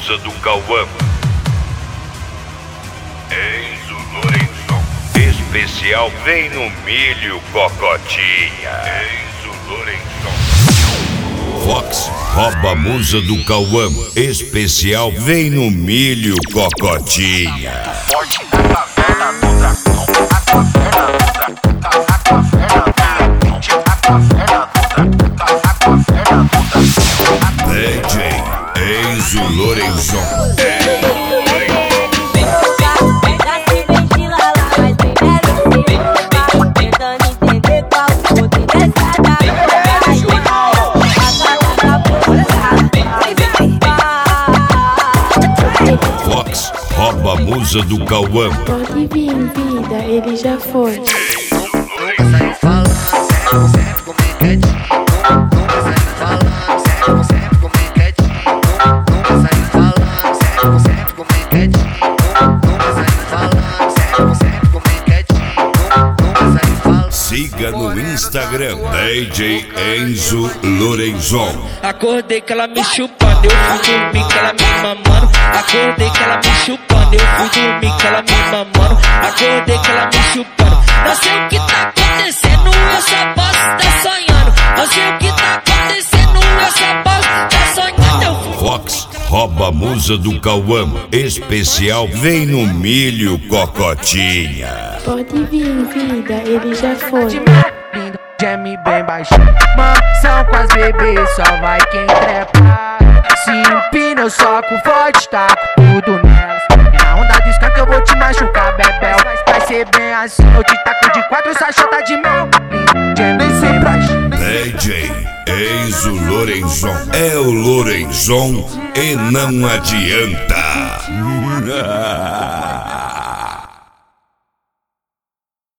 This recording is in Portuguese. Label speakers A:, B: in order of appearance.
A: Musa do Cauã. Enzo Lorenzon. Especial vem no milho, cocotinha. Enzo Lorenzon. Fox rouba a Musa do Cauã. Especial vem no milho, cocotinha. DJ Enzo Lorenzon. Fox rouba a Musa do Cauã.
B: Pode vir, vida, ele já foi.
C: Nunca saiu falando sério, sempre comigo quietinho. Nunca saiu falando sério, sempre comigo quietinho. Nunca saiu falando sério, sempre comigo quietinho. Nunca saiu falando sério, sempre comigo quietinho. Nunca saiu falando.
A: Siga no Instagram DJ Enzo Lorenzon.
D: Acordei que ela me chupando, eu fui dormir que ela me mamando. Acordei que ela me chupando, eu fui dormir que ela me mamando. Acordei que ela me chupando. Não sei o que tá acontecendo, eu só posso tá sonhando. Não sei o que tá acontecendo, eu só posso tá sonhando. Eu fui...
A: Fox rouba a Musa do Cauã. Especial vem no milho, cocotinha.
B: Pode vir, vida, ele já foi.
E: Lindo, geme bem baixinho. Mansão com as bebês, só vai quem trepa. Se empina, eu soco forte, taco tudo nelas. E na onda do skunk eu vou te machucar, bebel. Vai ser bem assim, eu te taco de 4 sachota de mel. Lindo, geme bem baixinho.
A: DJ Enzo Lorenzon. É o Lorenzon e não adianta.